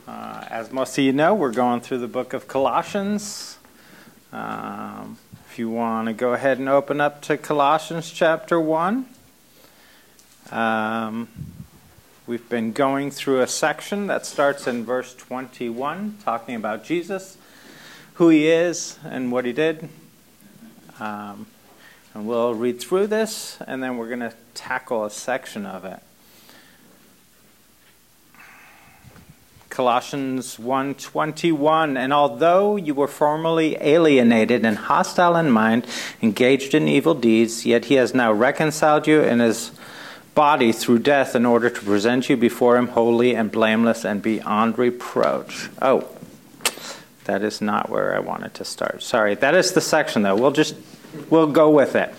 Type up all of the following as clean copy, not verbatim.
As most of you know, we're going through the book of Colossians. If you want to go ahead and open up to Colossians chapter 1. We've been going through a section that starts in verse 21, talking about Jesus, who he is, and what he did. And we'll read through this, and then we're going to tackle a section of it. Colossians 1:21, and although you were formerly alienated and hostile in mind, engaged in evil deeds, yet he has now reconciled you in his body through death in order to present you before him holy and blameless and beyond reproach. Oh, that is not where I wanted to start. Sorry, that is the section though. We'll go with it.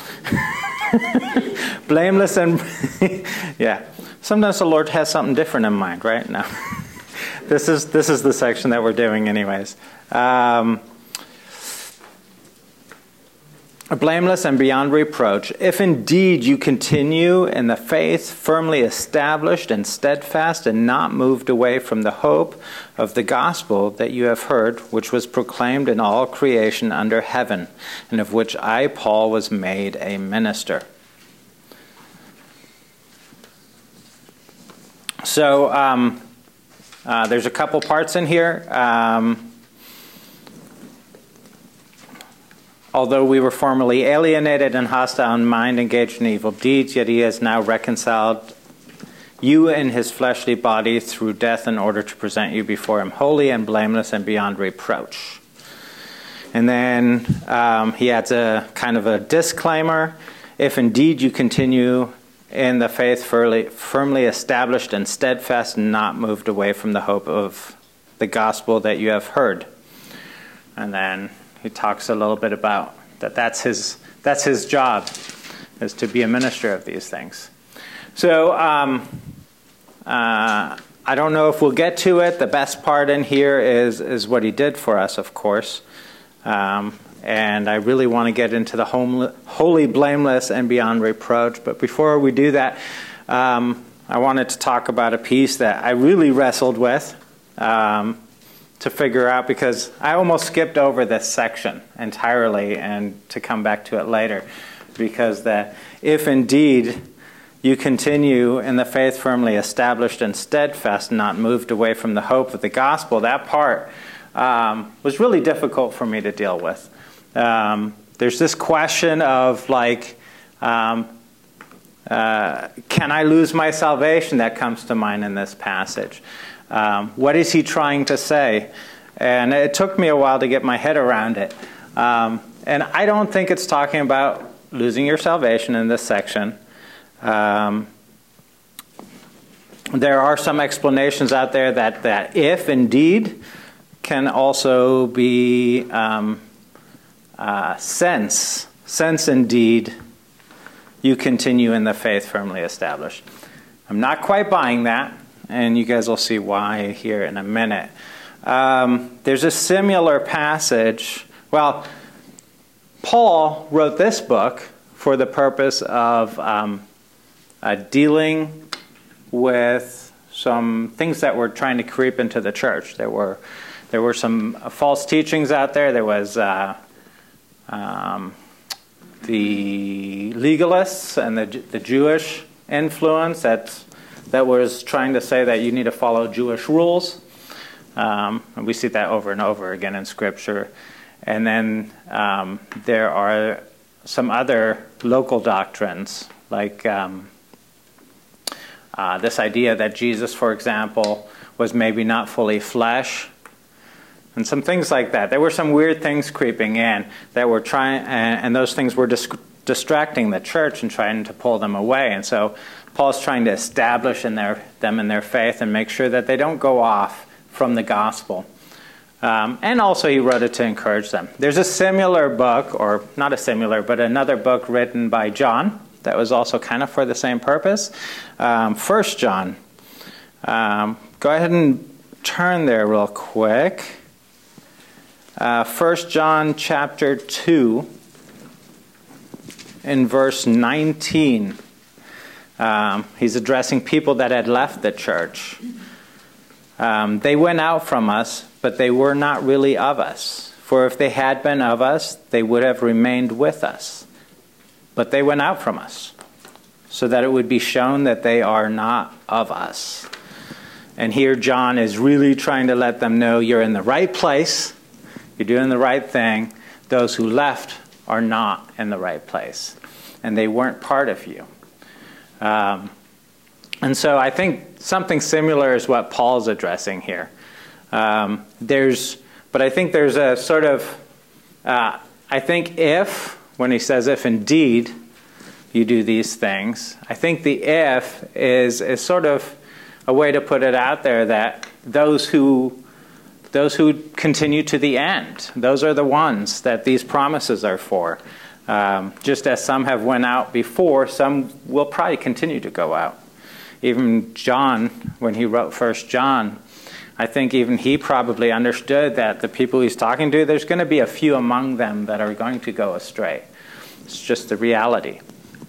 Blameless and yeah. Sometimes the Lord has something different in mind, right? No. This is the section that we're doing anyways. Blameless and beyond reproach, if indeed you continue in the faith, firmly established and steadfast and not moved away from the hope of the gospel that you have heard, which was proclaimed in all creation under heaven, and of which I, Paul, was made a minister. So, there's a couple parts in here. Although we were formerly alienated and hostile in mind, engaged in evil deeds, yet he has now reconciled you in his fleshly body through death in order to present you before him holy and blameless and beyond reproach. And then he adds a kind of a disclaimer. If indeed you continue in the faith, firmly established and steadfast and not moved away from the hope of the gospel that you have heard. And then he talks a little bit about that's his job, is to be a minister of these things. So I don't know if we'll get to it. The best part in here is what he did for us, of course. And I really want to get into the holy, blameless, and beyond reproach. But before we do that, I wanted to talk about a piece that I really wrestled with to figure out, because I almost skipped over this section entirely and to come back to it later. Because that if indeed you continue in the faith firmly established and steadfast, not moved away from the hope of the gospel, that part was really difficult for me to deal with. There's this question of like, can I lose my salvation that comes to mind in this passage? What is he trying to say? And it took me a while to get my head around it. And I don't think it's talking about losing your salvation in this section. There are some explanations out there that if indeed can also be sense indeed you continue in the faith firmly established. I'm not quite buying that, and you guys will see why here in a minute. There's a similar passage. Well, Paul wrote this book for the purpose of dealing with some things that were trying to creep into the church. There were some false teachings out there. There was the legalists and the Jewish influence that was trying to say that you need to follow Jewish rules. And we see that over and over again in Scripture. And then there are some other local doctrines, like this idea that Jesus, for example, was maybe not fully flesh, and some things like that. There were some weird things creeping in that were trying, and those things were distracting the church and trying to pull them away. And so Paul's trying to establish them in their faith and make sure that they don't go off from the gospel. And also he wrote it to encourage them. There's a similar book, or not a similar, but another book written by John that was also kind of for the same purpose. 1 John. Go ahead and turn there real quick. 1 John chapter 2 in verse 19. He's addressing people that had left the church. They went out from us, but they were not really of us. For if they had been of us, they would have remained with us. But they went out from us, so that it would be shown that they are not of us. And here John is really trying to let them know you're in the right place, you're doing the right thing. Those who left are not in the right place, and they weren't part of you. And so I think something similar is what Paul's addressing here. But I think there's a sort of, I think when he says if indeed you do these things, I think the if is sort of a way to put it out there that those who continue to the end, those are the ones that these promises are for. Just as some have went out before, some will probably continue to go out. Even John, when he wrote 1 John, I think even he probably understood that the people he's talking to, there's going to be a few among them that are going to go astray. It's just the reality.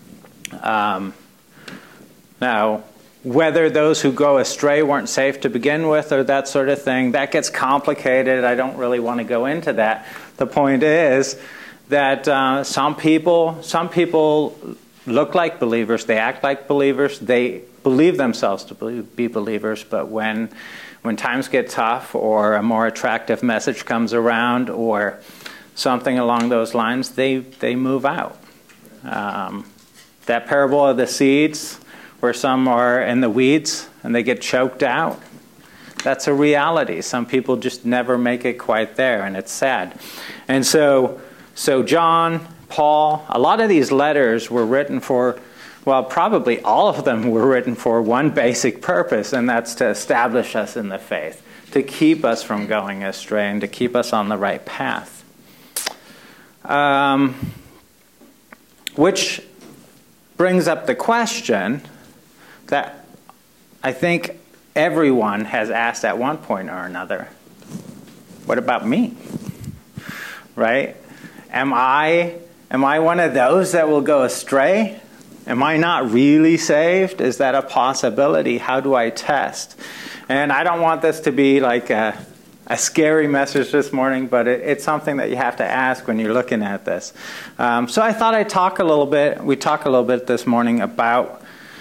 Now, whether those who go astray weren't safe to begin with or that sort of thing, that gets complicated. I don't really want to go into that. The point is that some people look like believers, they act like believers, they believe themselves to be believers, but when times get tough or a more attractive message comes around or something along those lines, they move out. That parable of the seeds, where some are in the weeds and they get choked out, that's a reality. Some people just never make it quite there, and it's sad. And so John, Paul, a lot of these letters were written for, well, probably all of them were written for one basic purpose, and that's to establish us in the faith, to keep us from going astray and to keep us on the right path. Which brings up the question that I think everyone has asked at one point or another. What about me? Right? Am I one of those that will go astray? Am I not really saved? Is that a possibility? How do I test? And I don't want this to be like a scary message this morning, but it's something that you have to ask when you're looking at this. So I thought I'd talk a little bit this morning about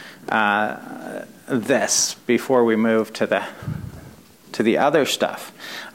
this before we move to the other stuff.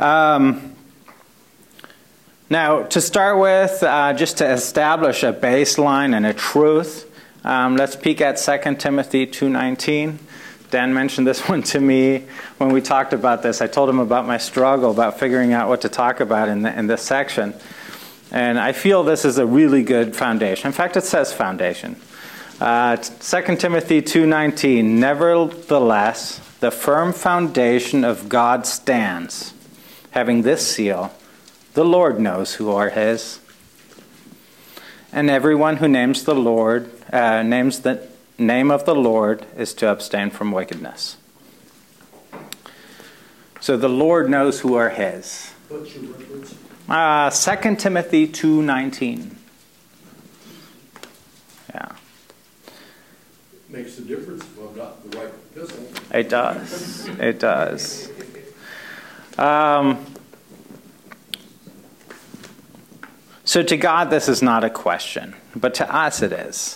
Now, to start with, just to establish a baseline and a truth, let's peek at 2 Timothy 2:19. Dan mentioned this one to me when we talked about this. I told him about my struggle about figuring out what to talk about in this section. And I feel this is a really good foundation. In fact, it says foundation. 2 Timothy 2:19, nevertheless, the firm foundation of God stands, having this seal, the Lord knows who are his. And everyone who names the name of the Lord is to abstain from wickedness. So the Lord knows who are his. What's your reference? 2 Timothy 2:19. Yeah. Makes a difference if I've got the right epistle. It does. It does. So to God, this is not a question, but to us it is.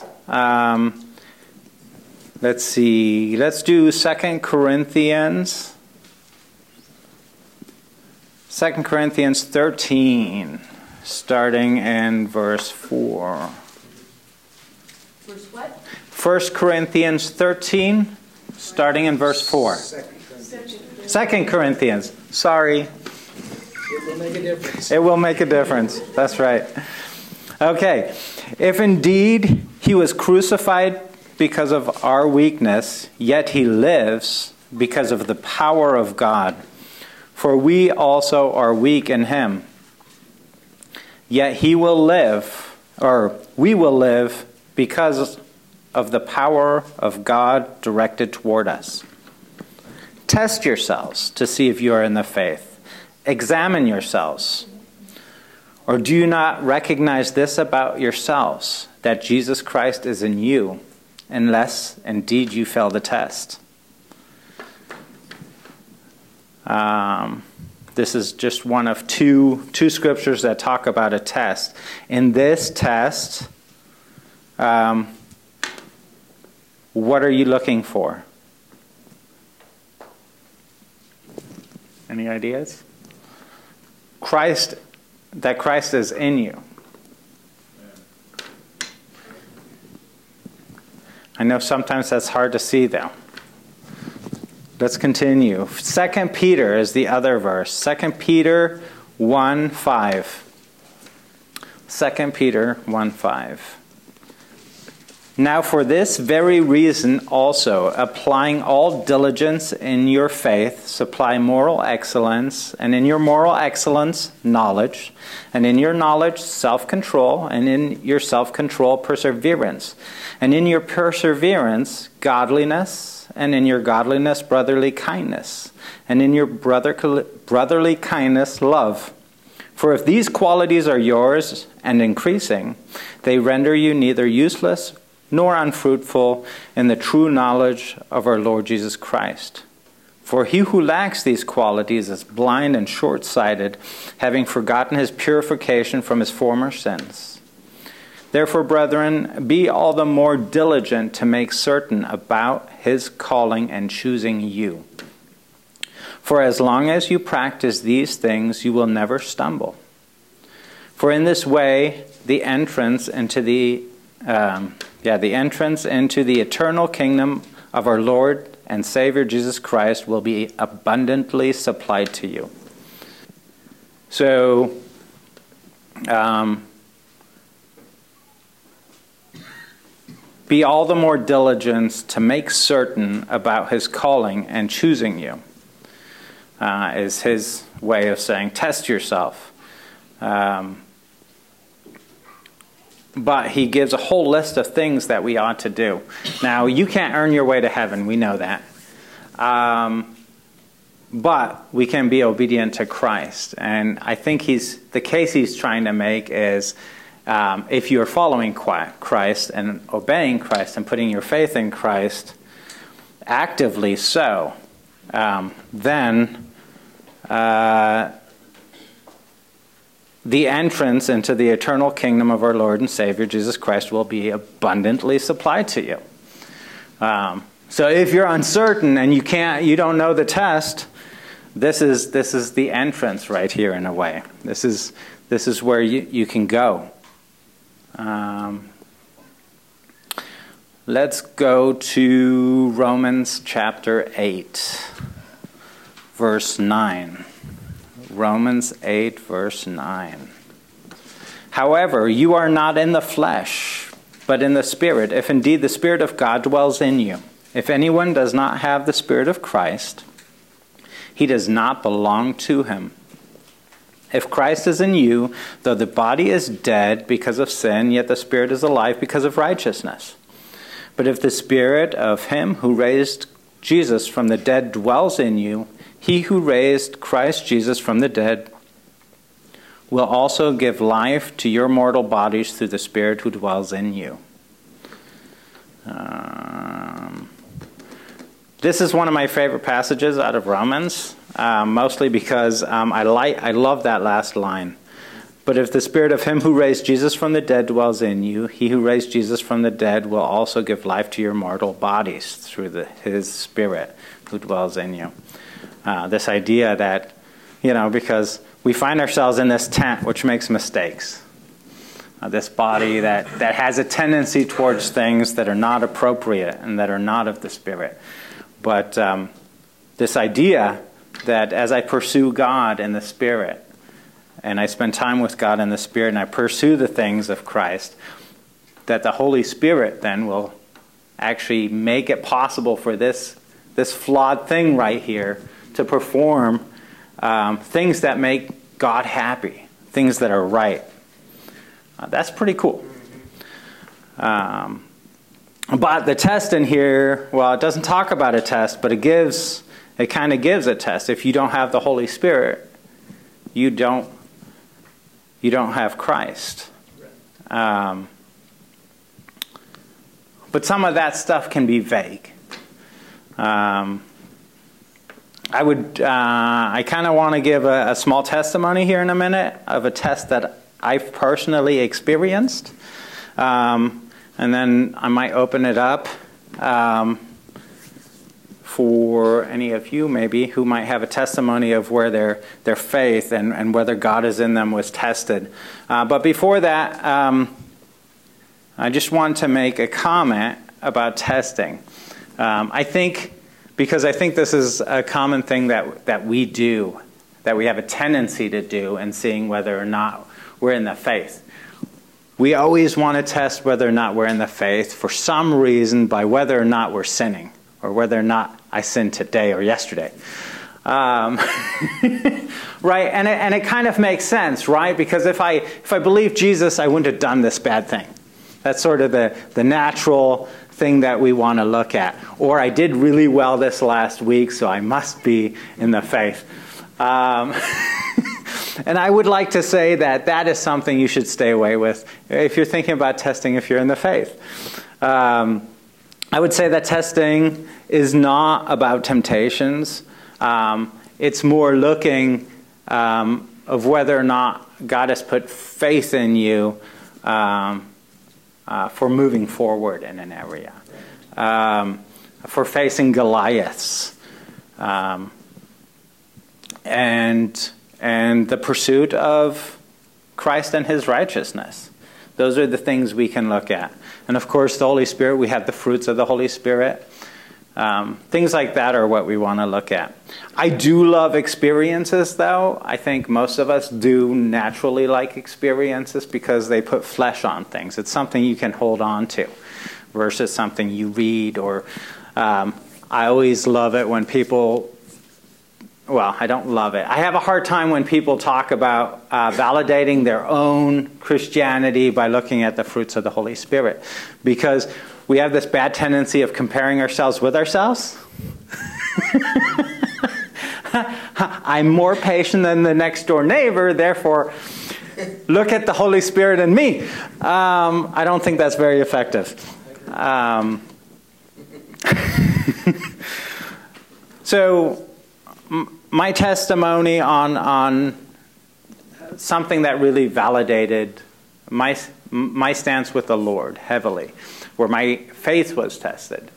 Let's see. Let's do 2 Corinthians. 2 Corinthians 13, starting in verse 4. Verse what? 1 Corinthians 13, starting in verse 4. 2 Corinthians. Sorry. It will make a difference. It will make a difference. That's right. Okay. If indeed he was crucified because of our weakness, yet he lives because of the power of God. For we also are weak in him. Yet he will live, or we will live, because of the power of God directed toward us. Test yourselves to see if you are in the faith. Examine yourselves. Or do you not recognize this about yourselves, that Jesus Christ is in you, unless indeed you fail the test? This is just one of two scriptures that talk about a test. In this test, what are you looking for? Any ideas? That Christ is in you. I know sometimes that's hard to see, though. Let's continue. 2 Peter is the other verse. 2 Peter 1:5. 2 Peter 1:5. Now for this very reason also, applying all diligence in your faith, supply moral excellence, and in your moral excellence, knowledge, and in your knowledge, self-control, and in your self-control, perseverance, and in your perseverance, godliness, and in your godliness, brotherly kindness, and in your brotherly kindness, love. For if these qualities are yours and increasing, they render you neither useless nor unfruitful in the true knowledge of our Lord Jesus Christ. For he who lacks these qualities is blind and short-sighted, having forgotten his purification from his former sins. Therefore, brethren, be all the more diligent to make certain about his calling and choosing you. For as long as you practice these things, you will never stumble. For in this way, the entrance into the eternal kingdom of our Lord and Savior Jesus Christ will be abundantly supplied to you. So, be all the more diligent to make certain about his calling and choosing you, is his way of saying, test yourself. But he gives a whole list of things that we ought to do. Now, you can't earn your way to heaven. We know that. But we can be obedient to Christ. And I think the case he's trying to make is if you're following Christ and obeying Christ and putting your faith in Christ, actively so, then the entrance into the eternal kingdom of our Lord and Savior Jesus Christ will be abundantly supplied to you. So if you're uncertain and you don't know the test, this is the entrance right here in a way. This is where you can go. Let's go to Romans chapter 8, verse 9. Romans 8, verse 9. However, you are not in the flesh, but in the Spirit, if indeed the Spirit of God dwells in you. If anyone does not have the Spirit of Christ, he does not belong to him. If Christ is in you, though the body is dead because of sin, yet the Spirit is alive because of righteousness. But if the Spirit of him who raised Jesus from the dead dwells in you, he who raised Christ Jesus from the dead will also give life to your mortal bodies through the Spirit who dwells in you. This is one of my favorite passages out of Romans, mostly because I love that last line. But if the Spirit of him who raised Jesus from the dead dwells in you, he who raised Jesus from the dead will also give life to your mortal bodies through his Spirit who dwells in you. This idea that, because we find ourselves in this tent which makes mistakes. This body that has a tendency towards things that are not appropriate and that are not of the Spirit. But this idea that as I pursue God in the Spirit, and I spend time with God in the Spirit, and I pursue the things of Christ, that the Holy Spirit then will actually make it possible for this flawed thing right here to perform things that make God happy, things that are right. That's pretty cool. But the test in here, well, it doesn't talk about a test, but it kind of gives a test. If you don't have the Holy Spirit, you don't have Christ. But some of that stuff can be vague. I kind of want to give a small testimony here in a minute of a test that I've personally experienced. And then I might open it up for any of you maybe who might have a testimony of where their faith and whether God is in them was tested. But before that, I just want to make a comment about testing. I think this is a common thing that we do, that we have a tendency to do in seeing whether or not we're in the faith. We always want to test whether or not we're in the faith for some reason by whether or not we're sinning, or whether or not I sinned today or yesterday. Right? And it kind of makes sense, right? Because if I believed Jesus, I wouldn't have done this bad thing. That's sort of the natural thing that we want to look at. Or I did really well this last week, so I must be in the faith. And I would like to say that is something you should stay away with if you're thinking about testing if you're in the faith. I would say that testing is not about temptations. It's more looking of whether or not God has put faith in you for moving forward in an area, for facing Goliaths, and the pursuit of Christ and his righteousness. Those are the things we can look at. And of course, the Holy Spirit, we have the fruits of the Holy Spirit. Things like that are what we want to look at. I do love experiences, though. I think most of us do naturally like experiences because they put flesh on things. It's something you can hold on to versus something you read. Or I always love it when people... Well, I don't love it. I have a hard time when people talk about validating their own Christianity by looking at the fruits of the Holy Spirit. Because we have this bad tendency of comparing ourselves with ourselves. I'm more patient than the next door neighbor, therefore look at the Holy Spirit in me. I don't think that's very effective. So my testimony on something that really validated my stance with the Lord heavily, where my faith was tested.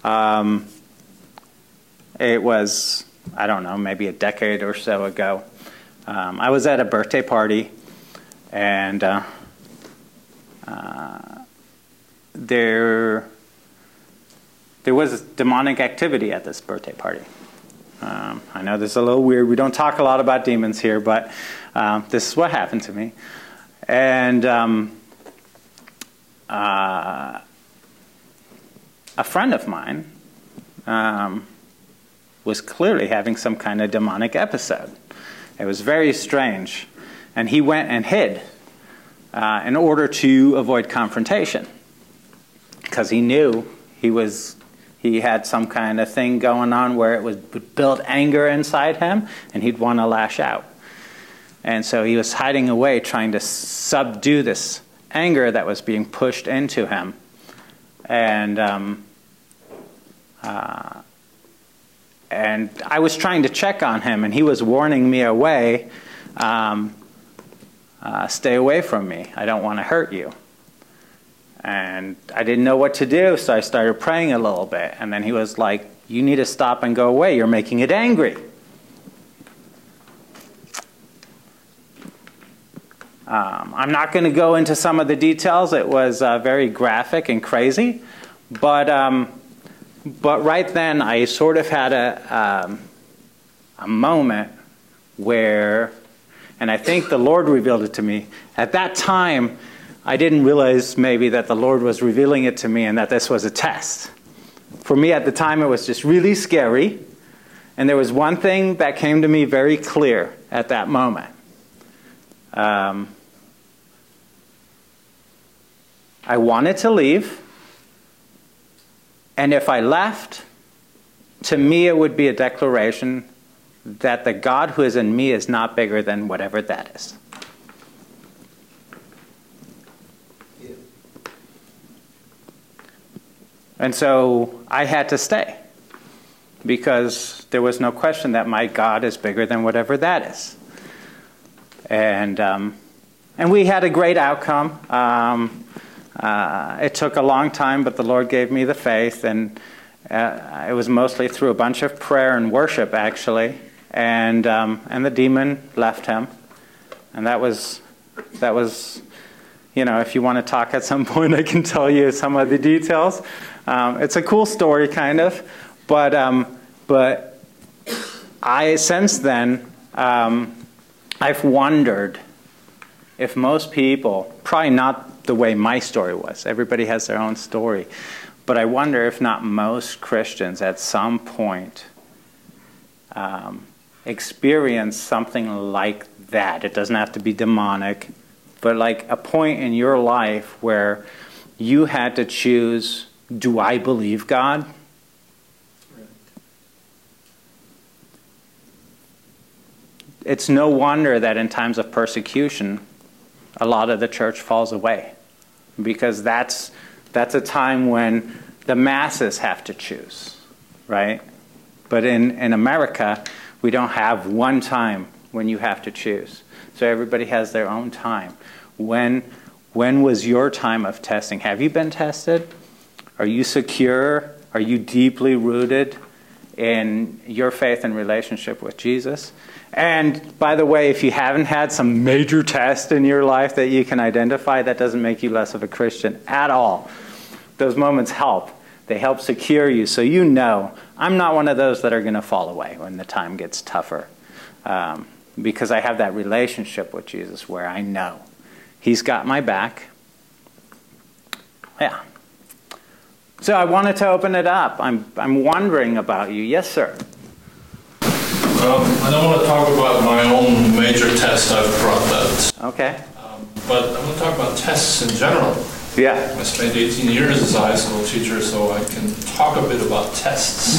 It was, I don't know, maybe a decade or so ago. I was at a birthday party, and there was demonic activity at this birthday party. I know this is a little weird. We don't talk a lot about demons here, but this is what happened to me. And a friend of mine was clearly having some kind of demonic episode. It was very strange. And he went and hid in order to avoid confrontation, because he knew he had some kind of thing going on where it would build anger inside him, and he'd want to lash out. And so he was hiding away, trying to subdue this anger that was being pushed into him. And I was trying to check on him, and he was warning me away. Stay away from me. I don't want to hurt you. And I didn't know what to do, so I started praying a little bit. And then he was like, you need to stop and go away. You're making it angry. I'm not going to go into some of the details. It was very graphic and crazy. But right then, I sort of had a moment where, and I think the Lord revealed it to me. At that time, I didn't realize maybe that the Lord was revealing it to me and that this was a test. For me at the time, it was just really scary. And there was one thing that came to me very clear at that moment. I wanted to leave. And if I left, to me it would be a declaration that the God who is in me is not bigger than whatever that is. And so I had to stay. because there was no question that my God is bigger than whatever that is. And we had a great outcome. It took a long time, but the Lord gave me the faith, and it was mostly through a bunch of prayer and worship, actually. And the demon left him, and that was, you know, if you want to talk at some point, I can tell you some of the details. It's a cool story, kind of, but I since then I've wondered if most people, probably not the way my story was. Everybody has their own story, but I wonder if not most Christians at some point experience something like that. It doesn't have to be demonic, but like a point in your life where you had to choose, do I believe God? It's no wonder that in times of persecution, a lot of the church falls away, because that's a time when the masses have to choose, right? But in America, we don't have one time when you have to choose. So everybody has their own time. When was your time of testing? Have you been tested? Are you secure? Are you deeply rooted in your faith and relationship with Jesus? And by the way, if you haven't had some major test in your life that you can identify, that doesn't make you less of a Christian at all. Those moments help. They help secure you, so you know, I'm not one of those that are going to fall away when the time gets tougher, because I have that relationship with Jesus where I know He's got my back. Yeah. So I wanted to open it up. I'm wondering about you. Yes, sir. I don't want to talk about my own major test. I've brought that. Okay. But I want to talk about tests in general. Yeah. I spent 18 years as a high school teacher, so I can talk a bit about tests.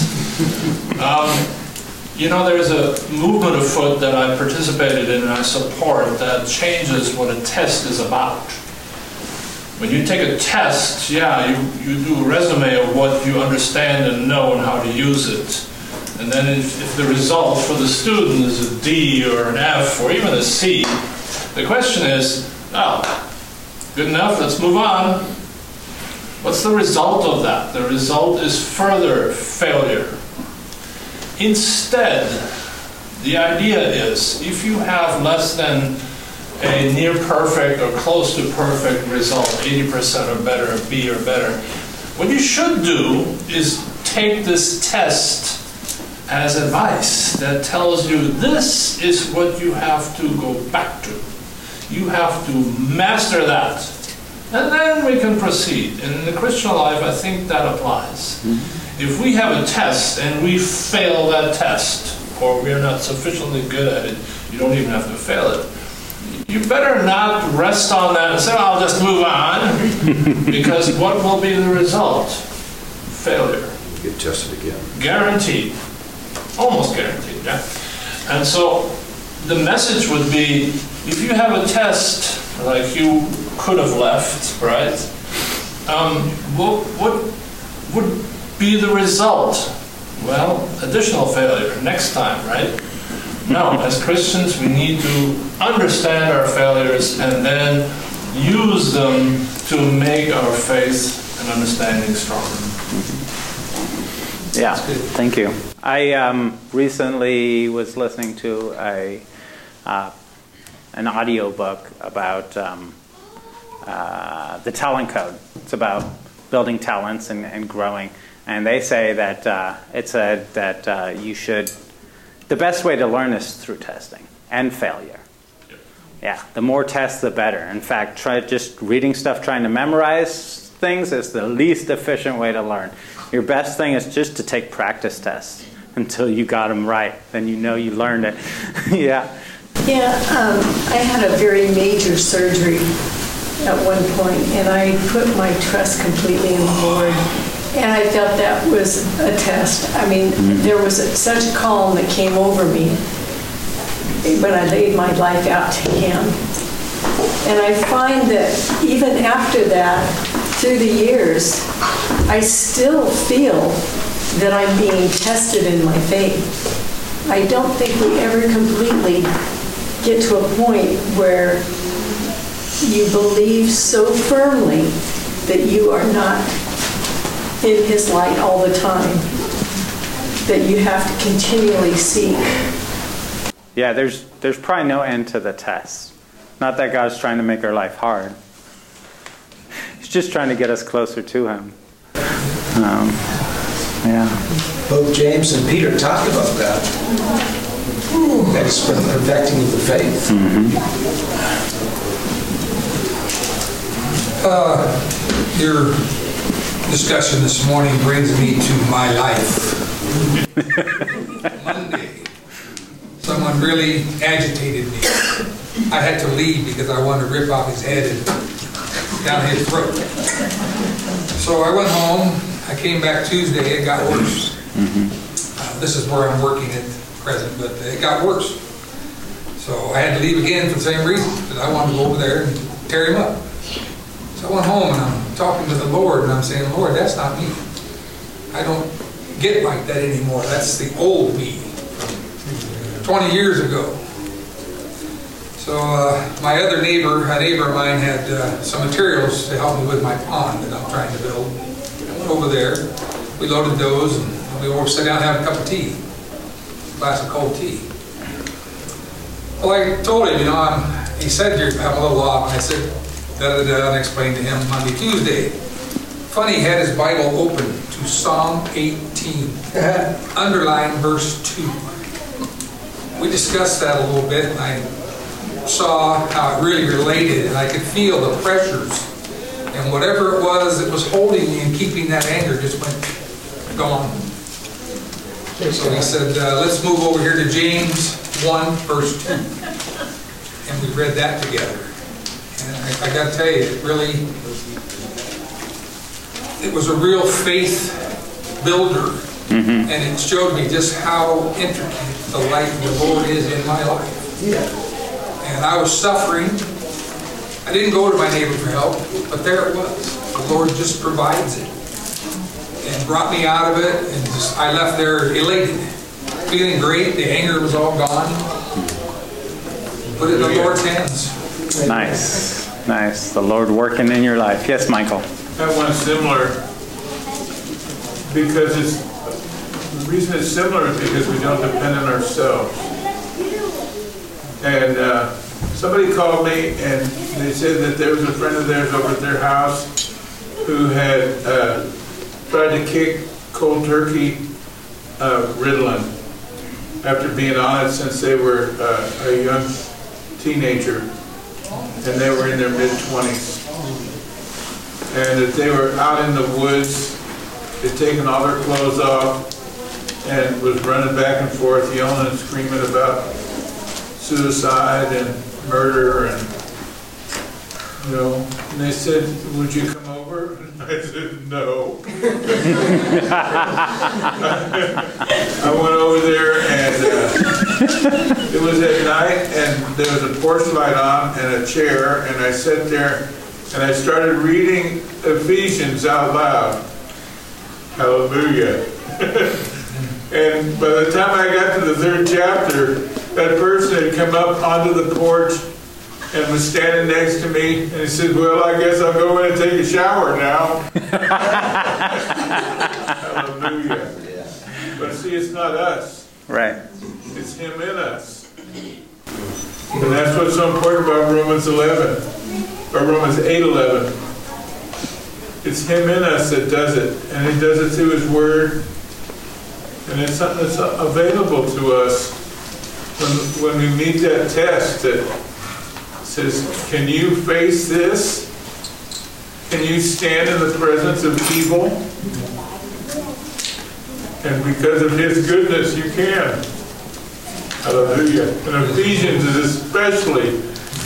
You know, there's a movement afoot that I participated in and I support that changes what a test is about. When you take a test, yeah, you do a resume of what you understand and know and how to use it. And then if the result for the student is a D or an F or even a C, the question is, oh, good enough, let's move on. What's the result of that? The result is further failure. Instead, the idea is, if you have less than a near perfect or close to perfect result, 80% or better, a B or better, what you should do is take this test as advice that tells you this is what you have to go back to. You have to master that. And then we can proceed. And in the Christian life, I think that applies. If we have a test and we fail that test, or we're not sufficiently good at it, you don't even have to fail it. You better not rest on that and say, oh, I'll just move on, because what will be the result? Failure. You get tested again. Guaranteed. Almost guaranteed, yeah? And so the message would be, if you have a test like you could have left, right? What would be the result? Well, additional failure next time, right? No, as Christians, we need to understand our failures and then use them to make our faith and understanding stronger. Yeah, thank you. I recently was listening to an audio book about the talent code. It's about building talents and growing. And they say that you should, the best way to learn is through testing and failure. Yeah, the more tests, the better. In fact, just reading stuff, trying to memorize things is the least efficient way to learn. Your best thing is just to take practice tests until you got them right. Then you know you learned it. Yeah. Yeah, I had a very major surgery at one point, and I put my trust completely in the Lord. And I felt that was a test. I mean, there was such a calm that came over me when I laid my life out to Him. And I find that even after that, through the years, I still feel that I'm being tested in my faith. I don't think we ever completely get to a point where you believe so firmly that you are not in His light all the time, that you have to continually seek. Yeah, there's probably no end to the test. Not that God's trying to make our life hard. He's just trying to get us closer to Him. Yeah. Both James and Peter talked about that. That is for the perfecting of the faith. Your discussion this morning brings me to my life. Monday, someone really agitated me. I had to leave because I wanted to rip off his head and down his throat. So I went home. I came back Tuesday. It got worse. This is where I'm working at present, but it got worse. So I had to leave again for the same reason, because I wanted to go over there and tear him up. So I went home and I'm talking to the Lord and I'm saying, Lord, that's not me. I don't get like that anymore. That's the old me from 20 years ago. So my other neighbor, a neighbor of mine, had some materials to help me with my pond that I'm trying to build. I went over there, we loaded those, and we all sat down and had a cup of tea, a glass of cold tea. Well, I told him, he said, I'm a little off, and I said, da-da-da, and explained to him Monday, Tuesday. Funny, he had his Bible open to Psalm 18, underline verse 2. We discussed that a little bit, and I saw how it really related, and I could feel the pressures, and whatever it was that was holding me and keeping that anger just went gone. So he said, let's move over here to James 1 verse 2, and we read that together. And I got to tell you, it was a real faith builder, and it showed me just how intricate the light of the Lord is in my life. And I was suffering. I didn't go to my neighbor for help, but there it was. The Lord just provides it. And brought me out of it, and I left there elated. Feeling great, the anger was all gone. Put it in the Lord's hands. Nice, nice. The Lord working in your life. Yes, Michael. I have one similar, because the reason it's similar is because we don't depend on ourselves. And somebody called me and they said that there was a friend of theirs over at their house who had tried to kick cold turkey Ritalin after being on it since they were a young teenager, and they were in their mid-20s. And that they were out in the woods, they'd taken all their clothes off and was running back and forth, yelling and screaming about suicide and murder, and and they said, would you come over? And I said, no. I went over there, and it was at night, and there was a porch light on and a chair, and I sat there and I started reading Ephesians out loud. Hallelujah. And by the time I got to the 3rd chapter, that person had come up onto the porch and was standing next to me, and he said, well, I guess I'll go in and take a shower now. Hallelujah. But see, it's not us. Right. It's Him in us. And that's what's so important about Romans 11, or Romans 8:11. It's Him in us that does it, and He does it through His Word. And it's something that's available to us when we meet that test that says, can you face this? Can you stand in the presence of evil? And because of His goodness, you can. Hallelujah. And Ephesians is especially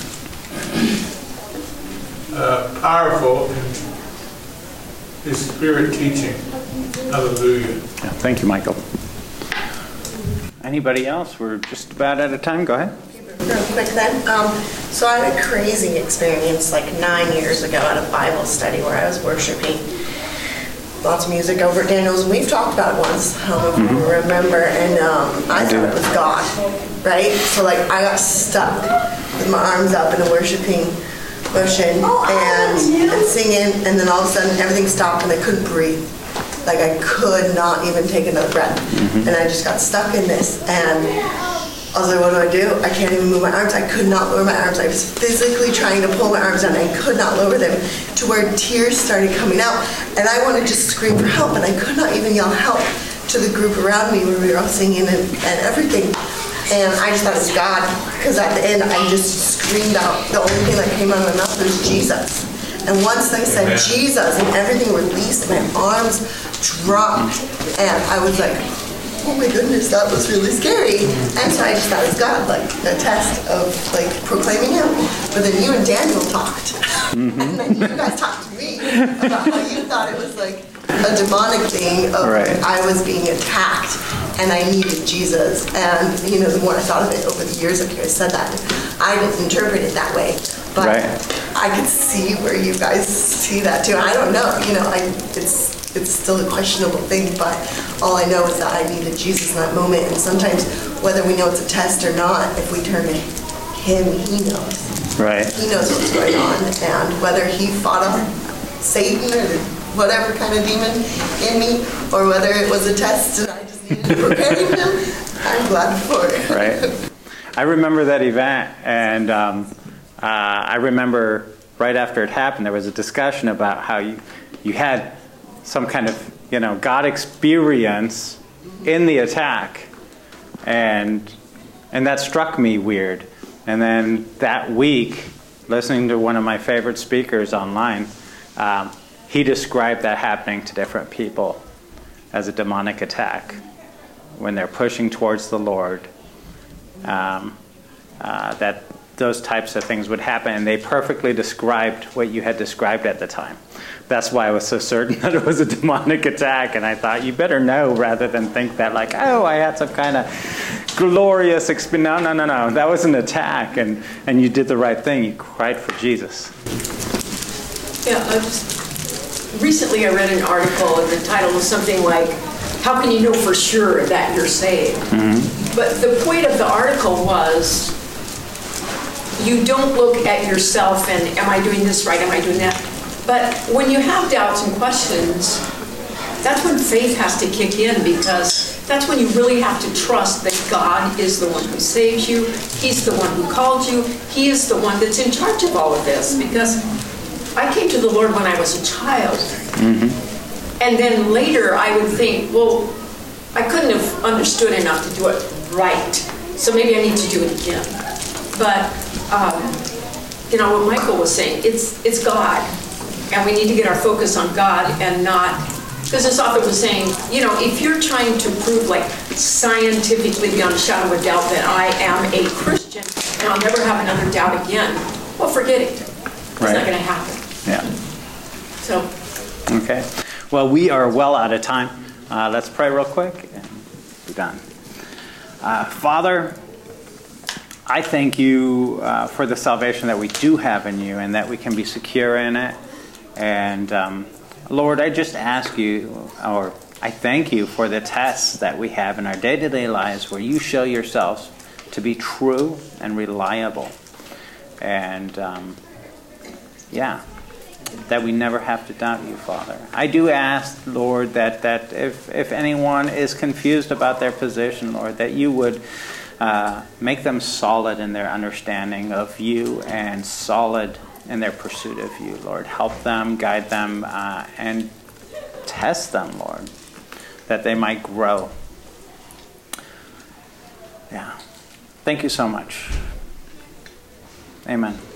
powerful in His Spirit teaching. Hallelujah. Yeah, thank you, Michael. Anybody else? We're just about out of time. Go ahead. Real quick then. So I had a crazy experience like 9 years ago at a Bible study where I was worshiping. lots of music over at Daniel's, and we've talked about it once. I don't know if you remember, and I thought it was God, right? So like I got stuck with my arms up in a worshiping motion and singing, and then all of a sudden everything stopped and I couldn't breathe. Like I could not even take another breath, and I just got stuck in this. And I was like, what do? I can't even move my arms. I could not lower my arms. I was physically trying to pull my arms down. I could not lower them to where tears started coming out. And I wanted to scream for help, and I could not even yell help to the group around me where we were all singing and everything. And I just thought it was God, because at the end I just screamed out. The only thing that came out of my mouth was Jesus. And once I said Jesus and everything released, my arms dropped, and I was like, oh my goodness, that was really scary. And so I just thought it was God, like a test of like proclaiming him. But then you and Daniel talked. And then you guys talked to me about how you thought it was like a demonic thing of I was being attacked and I needed Jesus. And you know, the more I thought of it over the years after I said that, I didn't interpret it that way. But I could see where you guys see that too. I don't know, you know, it's still a questionable thing, but all I know is that I needed Jesus in that moment. And sometimes, whether we know it's a test or not, if we turn to him, he knows. Right. He knows what's going on. And whether he fought off Satan or whatever kind of demon in me, or whether it was a test and I just needed to prepare him, I'm glad for it. Right. I remember that event, and I remember right after it happened, there was a discussion about how you had some kind of, you know, God experience in the attack, and that struck me weird. And then that week, listening to one of my favorite speakers online, he described that happening to different people as a demonic attack when they're pushing towards the Lord. That those types of things would happen, and they perfectly described what you had described at the time. That's why I was so certain that it was a demonic attack, and I thought, you better know rather than think that like, oh, I had some kind of glorious experience. No. That was an attack, and you did the right thing. You cried for Jesus. Yeah, recently I read an article, and the title was something like, how can you know for sure that you're saved? But the point of the article was, you don't look at yourself and, am I doing this right, am I doing that? But when you have doubts and questions, that's when faith has to kick in, because that's when you really have to trust that God is the one who saves you, he's the one who called you, he is the one that's in charge of all of this. Because I came to the Lord when I was a child, and then later I would think, well, I couldn't have understood enough to do it right, so maybe I need to do it again. But you know what Michael was saying, it's God, and we need to get our focus on God and not, because this author was saying, you know, if you're trying to prove like scientifically beyond a shadow of a doubt that I am a Christian and I'll never have another doubt again, well, forget it. It's not going to happen. Yeah. So. Okay. Well, we are well out of time. Let's pray real quick and be done. Father, I thank you for the salvation that we do have in you, and that we can be secure in it. And Lord, I just ask you, or I thank you for the tests that we have in our day-to-day lives where you show yourself to be true and reliable. And that we never have to doubt you, Father. I do ask, Lord, that if anyone is confused about their position, Lord, that you would make them solid in their understanding of you and solid in their pursuit of you, Lord. Help them, guide them, and test them, Lord, that they might grow. Yeah. Thank you so much. Amen.